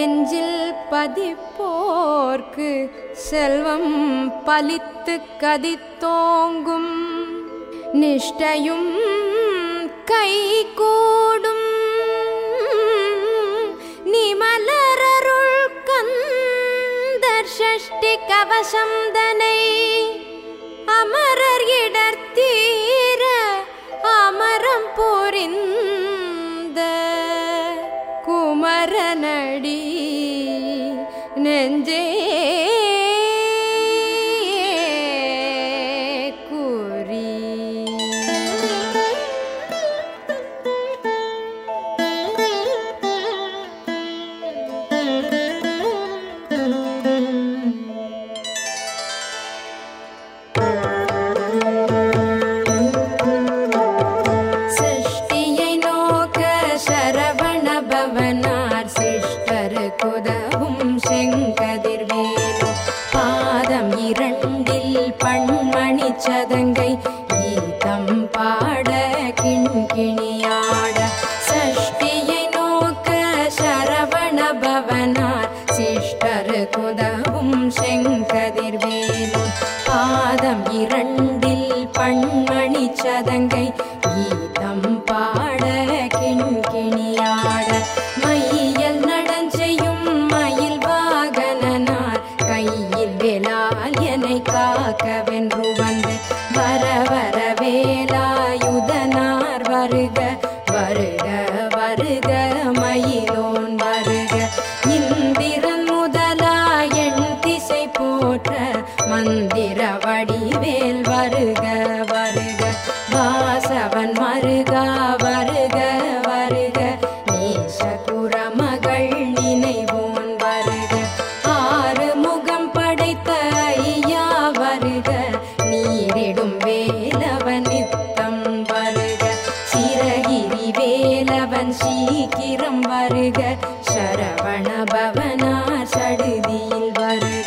நெஞ்சில் பதிப்போர்க்கு செல்வம் பலித்து கதித்தோங்கும் நிஷ்டையும் கைகூடும் நிமலரருள் கந்தர் ஷஷ்டி கவசம் தனை அமரர் இடர்த்தீர அமரம் புரிந்த குமரனடி நெஞ்சே குறி. சிருஷ்டியை நோக்க சரவண பவனார் சிஷ்டர் குதவும் செங்கதிர்வேலு பாதம் இரண்டில் பண்மணி சதங்கை கீதம் பாட கிண்கிணியாட. சஷ்டியை நோக்க சரவண பவனார் சிஷ்டர் குதவும் செங்கதிர்வேலு பாதம் இரண்டில் பண்மணி சதங்கை கீதம் பாட கிண்கிணியாட. மையல் நடஞ்செய்யும் மயில் வாகனனார் கையில் வேலால் என்னை காக்க வென்று வந்து வர வர வேலாயுதனார் வருக வருக வருக மயிலோன் வருக. இந்திரன் முதலா எண் திசை போற்ற மந்திர வடிவேல் வருக வருக. வாசவன் மருகா வருக வருக நேசகுரமகள் நினைவோன் வருக. ஆறு முகம் படைத்த ஐயா வருக நீரிடும் வேலவன் நித்தம் வருக. சிரகிரி வேலவன் சீக்கிரம் வருக சரவண பவனார் சடுதியில் வருக.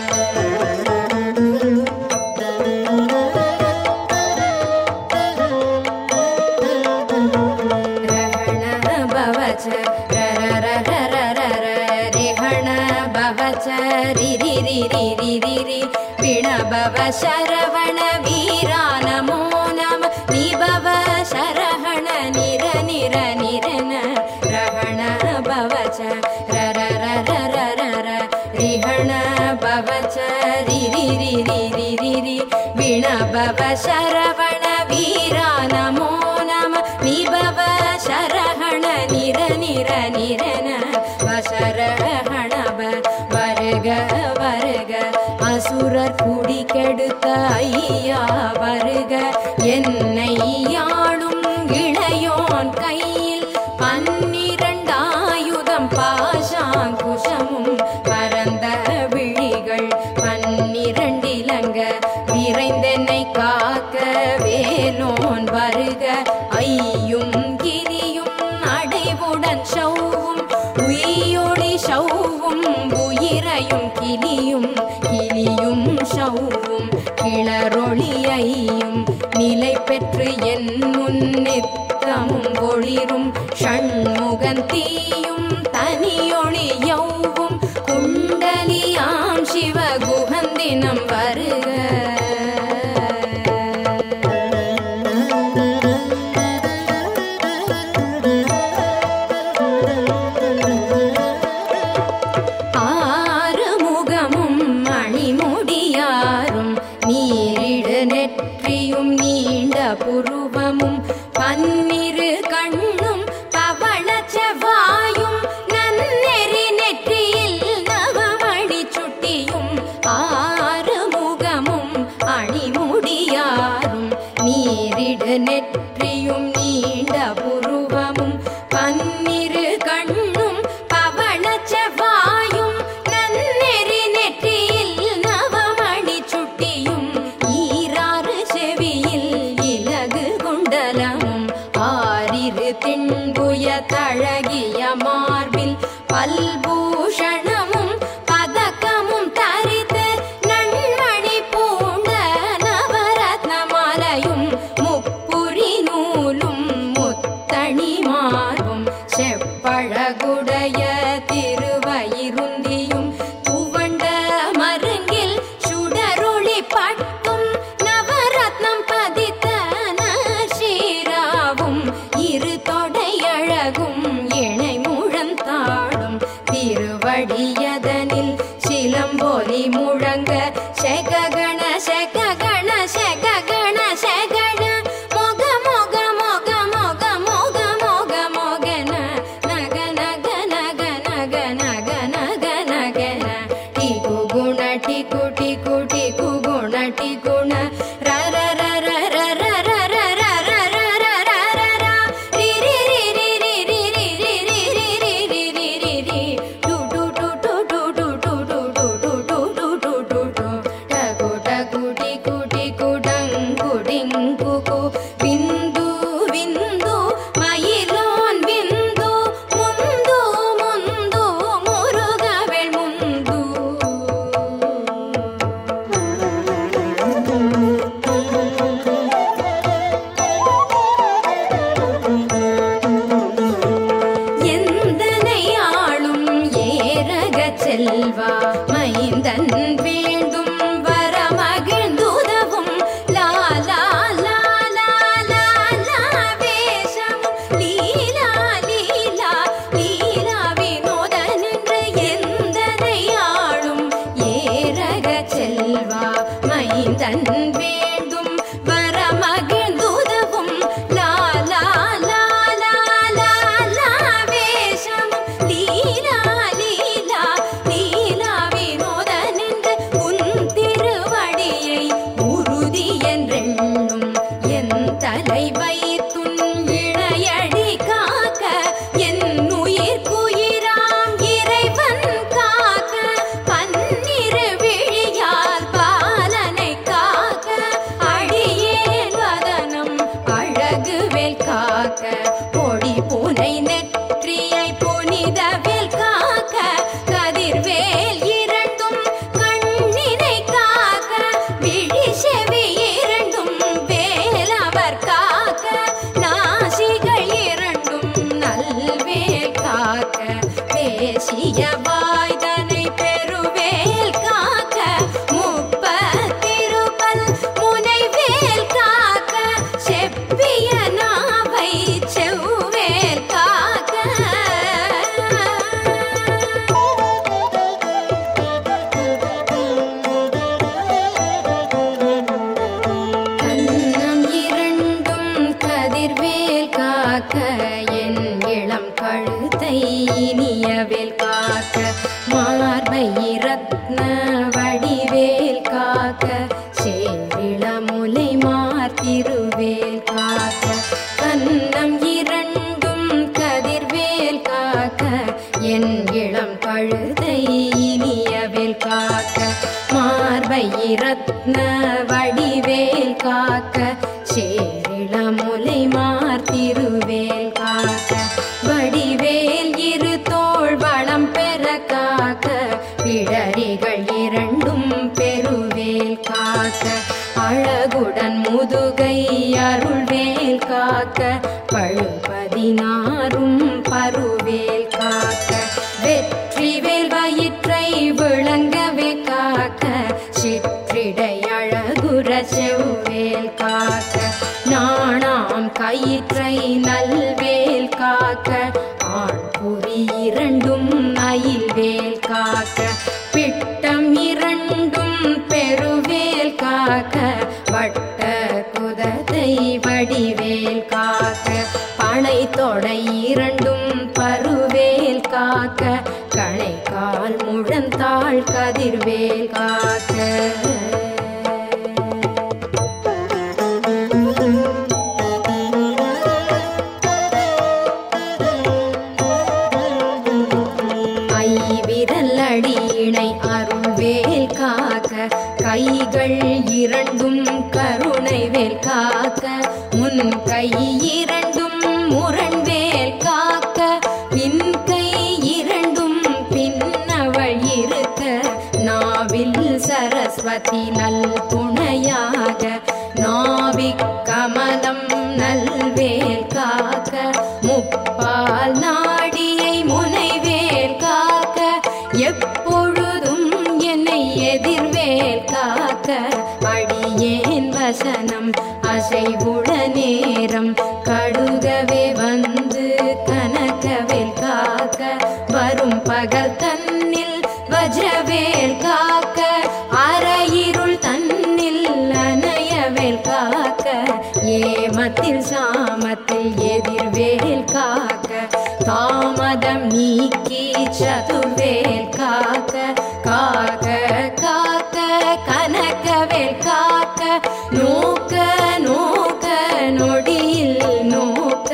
விணபவ சரவண வீரா நமோ நம நிபவ சரஹண நிர நிர நிரன ரஹண பவச்ச ரர ரர ரர ரிஹண பவச்ச ரிரி ரிரி ரிரி விணபவ சரவண வீரா நமோ நம நிபவ சரஹண நிர நிர நிரன வசரஹணப வருக வருக. அசுரர் குடி கெடுத்த ஐயா வருக என்னை யாழும் இளையோன் கையில் 12 ஆயுதம் பாசாங்குஷமும் பரந்த விழிகள் 12 இலங்க விரைந்தென்னை காக்க வேலோன் வருக. ஐயும் கிரியும் அடைவுடன் சௌவும் உயிரொளி சௌவும் உயிரையும் கிளியும் கிளியும் சௌவும் கிளரொளியையும் நிலை பெற்று என் முன்னித்தமும் ஒளிரும் ஷண்முகன் தீயும் தனியொளி யௌவும் குண்டலியாம் சிவகுகந்தினம் வருக. புருவமும் 12 கண்ணும் பவள செவ்வாயும் நன்னெறி நெற்றியில் நவமணி சுட்டியும் 6 முகமும் அணிமுடியாரும் நீரிடு நெற்றியும் நீண்ட புருவமும் 12 கண்ணும் பவள செவ்வாயும் நன்னெறி நெற்றியில் நவமணி சுட்டியும் 6 செவியில் குண்டலமும் 6 திண்புய தழகிய மார்பில் பல்பூஷணமும் பதக்கமும் தரித்து நன்மணி பூண்ட நவரத்ன மாலையும் முப்புரி நூலும் முத்தணி மார்பும் செப்பழகுடைய திருவய படியதனில் சிலம்பொலி முழங்க செககண செககண செககண செகண மொக மொக மொக மொக மொக மொக மொகன நக நக நக நக நக நக நகன டிகு குண டிகு டிகு டிகு குண டிகுண ர ர ர ர ர ர ர ர ர ர ர ர ர ர ரி ரி ரி ரி ரி ரி ரி ரி ரி ரி ரி ரி ரி ரி டு டு டு டு டு டு டு டு டு டு டு டு டு டு டு டகு டகு டிகு டிகு டங்கு டிங்கு கு விந்து விந்து மயிலோன் விந்து முந்து முந்து முருகவேள் முந்து எந்தனை ஆளும் ஏரகச் செல்வா மைந்தன் வேண்டும் வர மகிழ்ந்துதவும் லாலா லாலா லாலா வேஷமும் லீலா லீலா லீலா வினோதன் என்று எந்தனை ஆளும் ஏரகச் செல்வா மைந்தன் வேண்டும் வர மகிழ்ந்துதவும் லாலா லாலா லாலா வேஷமும் லீலா லீலா லீலா வினோதன் என்று உன் திருவடியை உறுதி என்றெண்ணும் என் தலை வைத்துன் இணையடி காக்க என் உயிர்க்குயிராம் இறைவன் காக்க பன்னிரு விழியால் பாலனை காக்க அடியேன் வதனம் அழகுவேல் காக்க பொடி பூனை நெற்றியை புனிதவேல் காக்க கதிர்வேல் இரண்டும் கண்ணினை காக்க விழி செவி இரண்டும் வேலவர் காக்க நாசிகள் இரண்டும் நல்வேல் காக்க பேசிய வாய்தனை பெருவேல் காக்க முப்பத்திருபல் முனைவேல் காக்க செப்பிய நாவை செவ்வேல் காக்க கன்னம் இரண்டும் கதிர்வேல் காக்க என் இளம் கழுத்தை இனியவேல் காக்க மார்பை ரத்ன வடிவேல் காக்க சேரிளமுலை மார்த்திருவேல் காக்க கன்னம் இரண்டும் கதிர்வேல் காக்க என் இளம் கழுதை இனியவேல் காக்க மார்பை ரத்ன வடிவேல் காக்க சேரிளமுலை மார்த்திருவேல் காக்க வடிவேல் இரு தோள் வளம் பெற காக்க பிடரிகள் இரண்டும் பெருவேல் காக்க அழகுடன் முதுகை அருள்வேல் காக்க பழுபதினாரும் பருவேல் காக்க வெற்றிவேல் வயிற்றை விளங்கவே காக்க சிற்றிடை அழகுற செவ்வேல் காக்க நாணாம் கயிற்றை நல்வேல் காக்க ஆண் புரி இரண்டும் அயில்வேல் காக்க பிட்டம் இரண்டும் பெருவேல் காக்க வட்ட குதத்தை வடிவேல் காக்க பனை தொடை இரண்டும் பருவேல் காக்க கணை கால் முழந்தாள் கதிர்வேல் காக்க ஐவிரல் அடியினை அருள்வேல் காக்க கைகள் இரண்டும் கருணைவேல் காக்க முன் கை இரண்டும் முரண்வேல் காக்க பின் கை இரண்டும் பின்னவள் இருக்க நாவில் சரஸ்வதி நல் துணையாக நாவிக் கமலம் நல்வேல் காக்க முப்பால் நாடியை முனைவேல் காக்க எப்பொழுதும் என்னை எதிர்வேல் காக்க அடியேன் வசனம் அசைவுட நேரம் கடுகவே வந்து கனகவேல் காக்க வரும் பகல் தன்னில் வாதம் நீக்கி சதுர்வேல் காக்க காக்க காக்க கனகவேல் காக்க நோக்க நோக்க நொடியில் நோக்க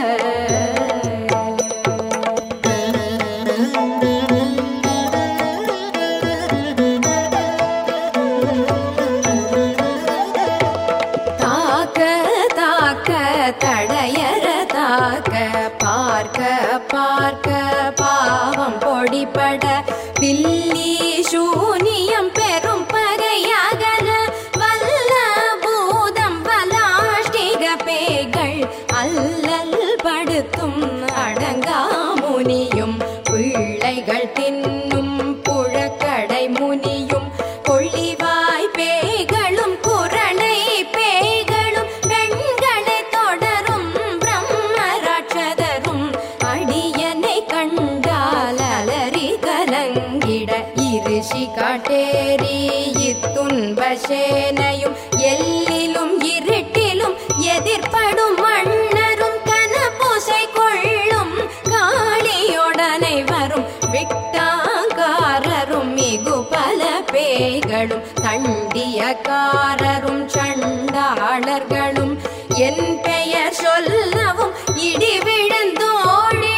தாக்க தாக்க தடையற தாக்க பார்க்க பார்க்க பாவம் பொடிபட பில்லி சூனியம் பெரும் பகையகல வல்ல பூதம் பலாஷ்டிக பேய்கள் அல்லல் படுத்தும் அடங்கா முனியும் பிள்ளைகள் தின்னும் புழக்கடை முனியும் கொள்ளிவாய் பேய்களும் குரளை பேய்களும் பெண்களை தொடரும் பிரம்மராட்சதரும் அடியனை கண்டால் அலறி கலங்கிட இருஷி காட்டேரி இத்துன்ப சேனையும் எல்லிலும் இருட்டிலும் எதிர்படும் மன்னரும் கனபூசை கொள்ளும் காளியோடனை வரும் விட்டாங்காரரும் மிகு பல பேய்களும் தண்டியக்காரரும் சண்டாளர்களும் என் பெயர் சொல்லவும் இடி விழுந்தோடிட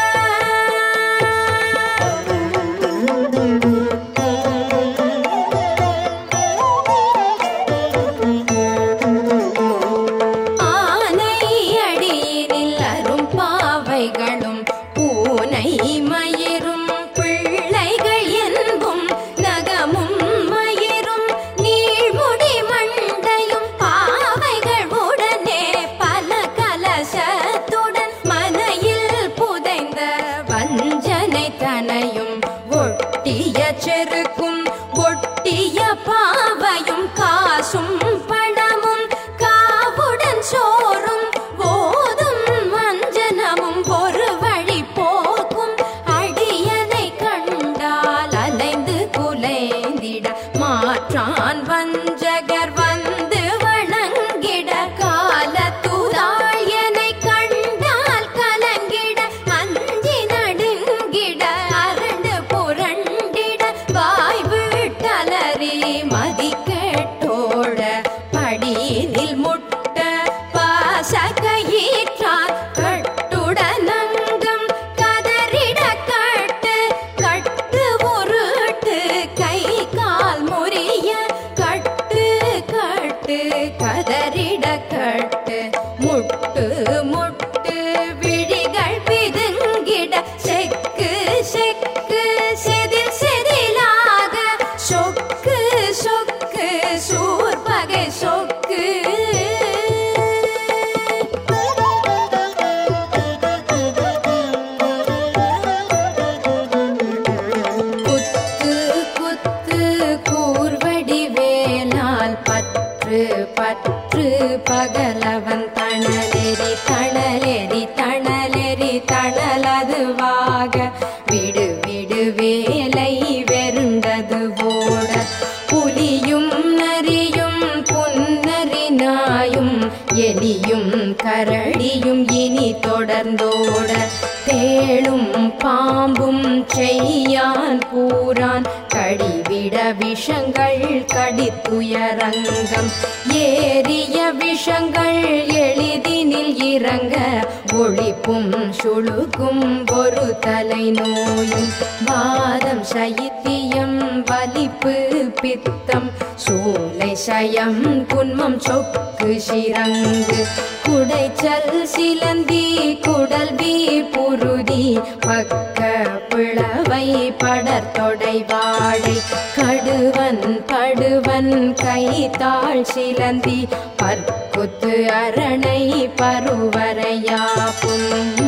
ஆனை அடியினில் அரும் பாவைகளும் பூனை மயிரும் பிள்ளைகள் என்பும் நகமும் மயிரும் நீழ்முடி மண்டையும் பாவைகள் உடனே பல கலசத்துடன் மனையில் புதைந்த வஞ்சனை தனையும் ஒட்டிய செருக்கும் ஒட்டிய பாவையும் காசும் பணமும் காவுடன் சோறும் போதும் வஞ்சனமும் ஒரு வழி போக்கும் அடியனை கண்டால் அலைந்து குலைந்திட மாற்றான் வஞ்சகர் வந்து வணங்கிட காலத்துதாள் என்னை கண்டால் கலங்கிட அஞ்சி நடுங்கிட அரண்டு புரண்டிட வாய் விட்டலறி மதி கேட்டோட படியினில் முட்ட பாசகையிற்றார் கட்டுடனங்கம் கதறிட கட்டு கட்டு உருட்டு கை கால் முறிய கட்டு கட்டு கதறிட கட்டு முட்டு முட்டு விழிகள் பிதுங்கிட செக்கு செக்கு செதில் செதிலாக சொக்கு சொக்கு சூர்பகை சொக்கு குத்து குத்து கூர்வடி வேலால் பற்று பற்று பகலவன் தணலெறி தணலெறி தணலெறி தணலதுவாக விடு விடு வேலை வெருண்டது ஓட புலியும் நரியும் புன்னரி நாயும் எலியும் கரடியும் இனி தொடர்ந்தோட தேளும் பாம்பும் செய்யான் பூரான் கடிவிட விஷங்கள் கடித்துயரங்கம் ஏறிய விஷங்கள் எளிதினில் இறங்க ஒளிப்பும் சுழுக்கும் ஒரு தலை நோயும் வாதம் சைத்தியம் வலிப்பு பித்தம் சூளை சயம் குன்மம் சொக்கு சிரங்கு குடைச்சல் சிலந்தி குடல்வி புருதி பக்க பிளவை படர்தொடை வாடை கடுவன் படுவன் கைத்தாள் சிலந்தி பற்குத்து அரணை பருவரையாப்பும்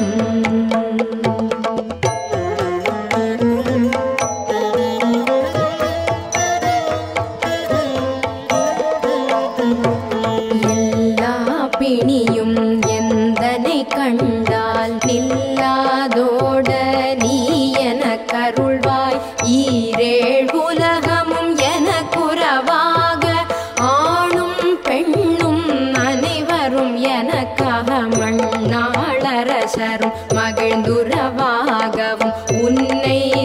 பிணியும் எந்தனை கண்டால் நில்லாதோட நீ என கருள்வாய் ஈரேழ் உலகமும் என குறவாக ஆணும் பெண்ணும் அனைவரும் எனக்காக மண்ணாளரசரும்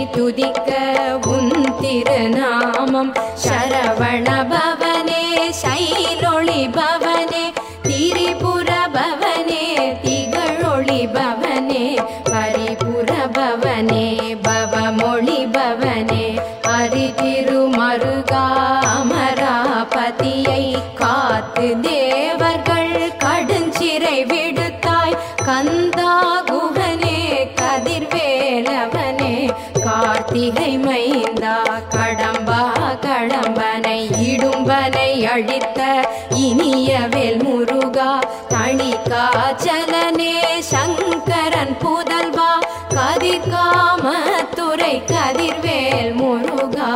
துதிக்க உன் திருநாமம். சரவண பவனே சைலொளி பவனே திரிபுர பவனே திகழொளி பவனே பரிபுர பவனே பவமொழி பவனே ஹரி திருமருகா அமராபதியை காத்து தேவர்கள் கடுஞ்சிறை விடுத்தாய். கந்தா குகனே கதிர்வேலவனே கார்த்திகை மைந்தா கடம்பா கடம்பனை இடும்பனை அழித்த இனியவேல் முருகா தணிகாச்சலனே சங்கரன் புதல்வா கதிர்காமத்துறை கதிர்வேல் முருகா.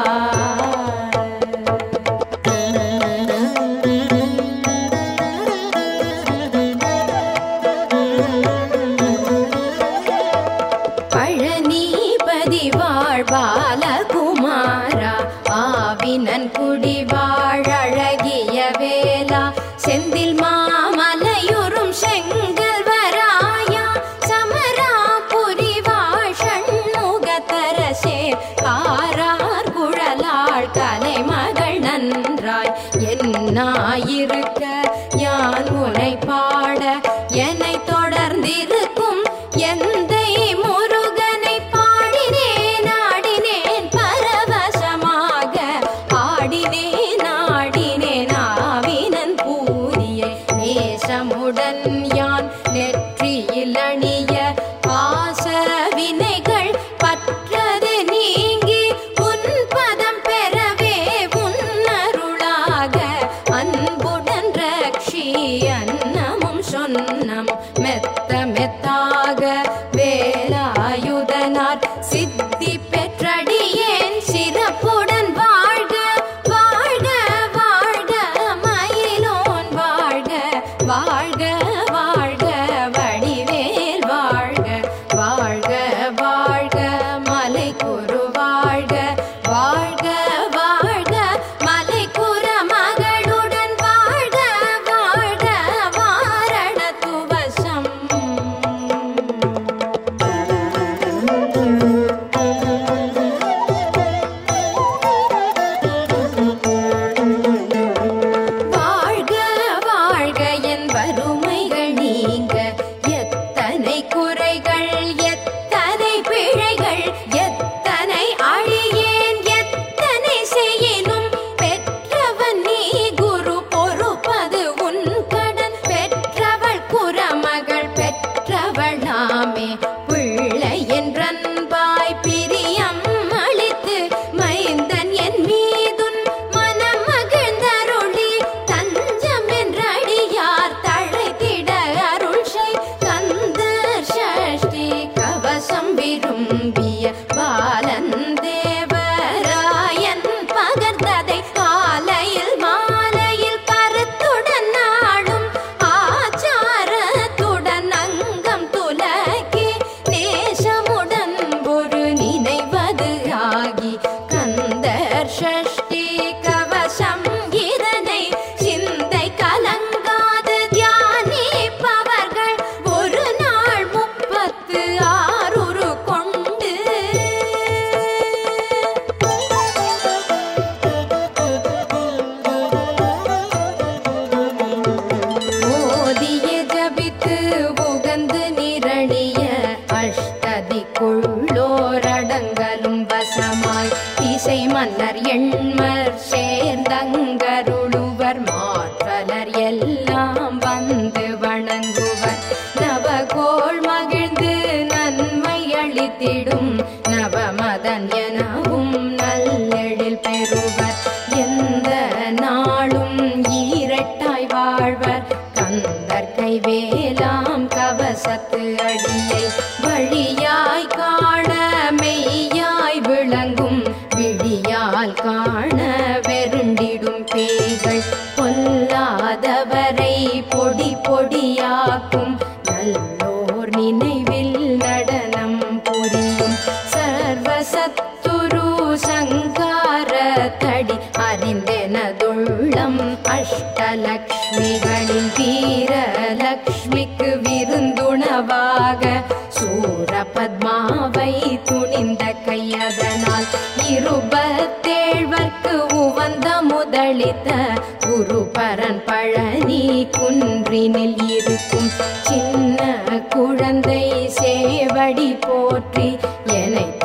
பழனிபதி வாழ் பாலகுமாரா ஆவினன் குடி வாழ் அழகிய வேலா செந்தில் மாமலையுறும் செங்கல்வராயா சமராபுரி வாழ் ஷண்முகத்தரசே காரார் குழலாள் கலைமகள் நன்றாய் என்னாயிருக்க யான் உனை பாட என்னை தொடர்ந்திருக்கும் எந்தை முருகனை பாடினேன் ஆடினேன் பரவசமாக ஆடினேன் ஆடினேன் ஆவினன் பூரியை நேசமுடன் யான் நெற்றியில் அணிய பாச வினைகள் பற்றது நீங்கி உன் பதம் பெறவே உன்னருளாக அன்புடன் ரக்ஷி அன்னமும் சொன்னம் மெத்த மெத்தாக வேலாயுதனார் சித்தி பெற்றடியேன் சிறப்புடன் வாழ்க வாழ்க வாழ்க மயிலோன் வாழ்க வாழ்க வாழ்க வடிவேல் வாழ்க வாழ்க வாழ்க மலைக்குரு வாழ்க வாழ்க வாழ்க மலைக்குற மகளுடன் வாழ்க வாழ்க வாரண துவசம். வாழ்க வாழ்க என் வறுமைகள் நீங்க எத்தனை குறைகள் எத்தனை பிழைகள் எத்தனை அழியேன் எத்தனை செய்யினும் பெற்றவன் நீ குரு பொறுப்பது உன் கடன் பெற்றவள் குறமகள் பெற்றவளாமே பிள்ளை என்றன்பாய் பிரியம் அளித்து மைந்தன் என் மீதுன் மனம் மகிழ்ந்தருளி தஞ்சம் என்றடியார் தழைத்திட அருள் செய் கந்தர் சஷ்டி கவசம் விரும்பிய பாலன் தேவராயன் பகர்ந்ததை காலையில் மாலையில் கருத்துடன் நாளும் ஆச்சாரத்துடன் அங்கம் துலக்கி நேசமுடன் ஒரு நினைவது ஆகி கந்தர் சஷ்டி கவசம் இதனை சிந்தை கலங்காது தியானிப்பவர்கள் ஒரு நாள் 36 கொண்டு ஓதிய ஜபித்து உகந்து நிரணிய அஷ்டதிக்குள்ளோரடங்கலும் வசமாய் திசை மன்னர் எண்மர் சேர்ந்தங்கருளுவர் மாற்றலர் எல்லாம் வந்து வணங்குவர் நவகோள் மகிழ்ந்து நன்மை அளித்திடும் நவமதன் எனவும் நல்லெழில் பெறுவர் எந்த நாளும் ஈரட்டாய் வாழ்வர் கந்தர் கைவேலாம் கவசத்து அடியை வழியாய் காண மெய்யாய் விளங்கும் விழியால் காண வெருண்டிடும் பேய்கள் பொல்லாதவரை பொடி பொடியாக்கும் நல்லோர் நினைவில் நடனம் புரியும் சர்வசத்துரு சங்கார தடி அறிந்தெனதுள்ளம் அஷ்டலக்ஷ்மிகளின் வீரலக்ஷ்மிக்கு விருந்துணவாக சூரபத்மாவை துணிந்த கை அதனால் இருபத்தேழ்வர்க்கு உவந்த முதலித்த குருபரன் பழனி குன்றினில் இருக்கும் சின்ன குழந்தை சேவடி போற்றி எனை